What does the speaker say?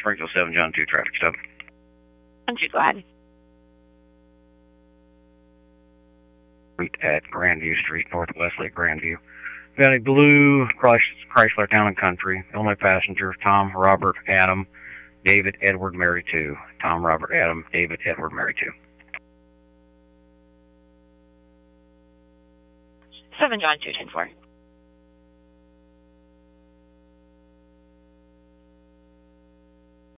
Springfield 7 John 2 traffic stop. John 2, go ahead. Street at Grandview Street, Northwest Lake Grandview. Got a blue Chrysler Town & Country. Only passenger, Tom, Robert, Adam, David, Edward, Mary 2. Tom, Robert, Adam, David, Edward, Mary 2. 7 John 2, 10-4.